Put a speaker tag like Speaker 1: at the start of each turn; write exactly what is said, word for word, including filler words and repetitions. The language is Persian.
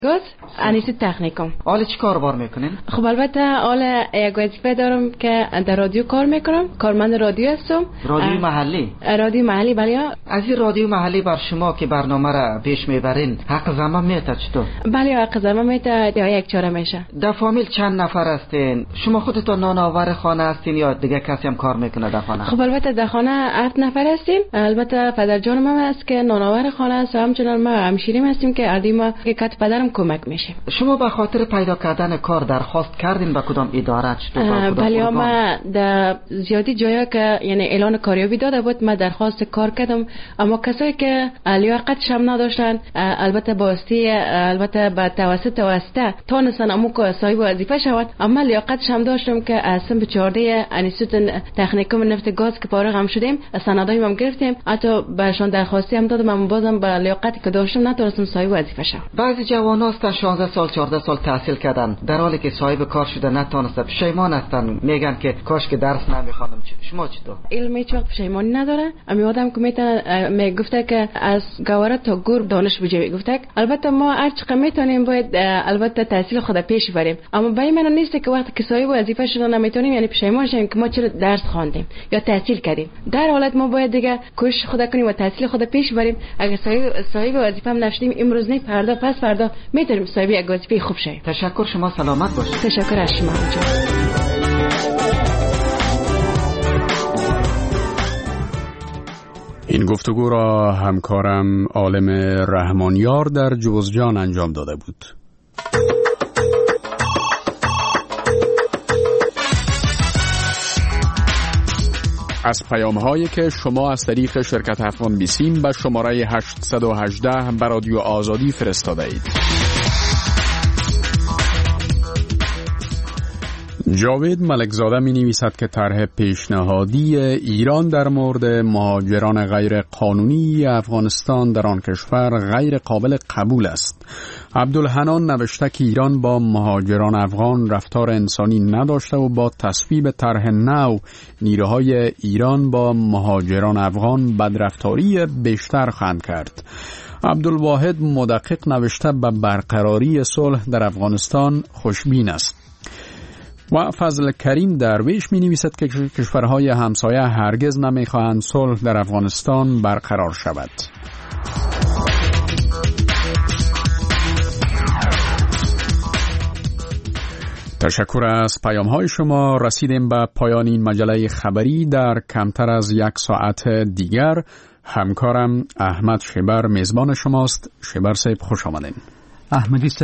Speaker 1: گاز انیسی تکنیکم.
Speaker 2: حالا چی کار بار میکنین؟
Speaker 1: خب البته حالا یک وظیفه دارم که در رادیو کار میکنم. کارمند رادیو هستم.
Speaker 2: رادیو محلی؟
Speaker 1: رادیو محلی بله.
Speaker 2: از این رادیو محلی بر شما که برنامه را پیش میبرین حق زمان میته چطور؟
Speaker 1: بله حق زمان میته یا یک چاره میشه.
Speaker 2: در فامیل چند نفر هستین؟ شما خودتون نانآور خانه هستین یا دیگه کسی هم کار میکنه در خانه؟
Speaker 1: خب البته در خانه هفت نفر هستیم. البته پدر جانم هم هست که نانآور خانه است. همچنان ما همشیریم هستیم که اردی ما که کات پدرم کمک میشه.
Speaker 2: شما به خاطر پیدا کردن کار درخواست کردین به کدام اداره چطور؟
Speaker 1: بله ما در زیادی جایا که یعنی اعلان کاریابی داده بود ما درخواست کار کردم، اما کسایی که لیاقتش هم نداشتن البته باستی البته به توسط واسطه تونستن امو که صاحب وظیفه شود، اما لیاقتش هم داشتم که از سن چهارده انستیتوت تکنیکوم نفت گاز که فارغ هم شدیم سندای هم گرفتیم، حتی بهشون درخواستی هم دادم، اما بازم به لیاقتی که داشتم نتونستم صاحب وظیفه شم.
Speaker 2: بعضی جوان هستن شانزده سال چهارده سال تحصیل کردن در حالی که صاحب کار شده نتونستن، پشیمان هستن، میگن که کاش که درس نمیخوانم. شما چطور؟
Speaker 1: علم هیچ وقت پشیمانی نداره. امی آدم که میتونه میگفته که از گواره تا گور دانش بجوی گفته. البته ما هر چقدر میتونیم باید البته تحصیل خود پیش بریم، اما به این معنی نیست که وقتی که صاحب وظیفه شده نمیتونیم یعنی پشیمان شیم که ما چرا درس خواندیم یا تحصیل کردیم. در حالت ما باید دیگه کوشش خود کنیم و تحصیل خود پیش بریم. اگه صاحب صاحب وظیفه هم نشدیم امروز نه فردا پس فردا میتونیم صاحب یک وظیفه خوب شیم.
Speaker 2: تشکر، شما سلامت باشید.
Speaker 1: تشکر از شما.
Speaker 3: این گفتگو را همکارم عالم رحمانیار در جوزجان انجام داده بود. از پیام‌هایی که شما از طریق شرکت افغان بیسیم به شماره هشت یک هشت به رادیو آزادی فرستاده اید. جاوید ملکزاده می نویسد که طرح پیشنهادی ایران در مورد مهاجران غیر قانونی افغانستان در آن کشور غیر قابل قبول است. عبدالحنان نوشته که ایران با مهاجران افغان رفتار انسانی نداشته و با تصویب طرح نو نیروهای ایران با مهاجران افغان بدرفتاری بیشتر خواهند کرد. عبدالواحد مدقق نوشته به برقراری صلح در افغانستان خوشبین است. و فضل کریم درویش می نویسد که کشورهای همسایه هرگز نمی خواهند صلح در افغانستان برقرار شود. تشکر از پیام های شما. رسیدیم به پایان این مجله خبری. در کمتر از یک ساعت دیگر همکارم احمد شبر میزبان شماست. شبر صاحب خوش آمدین.
Speaker 4: احمدی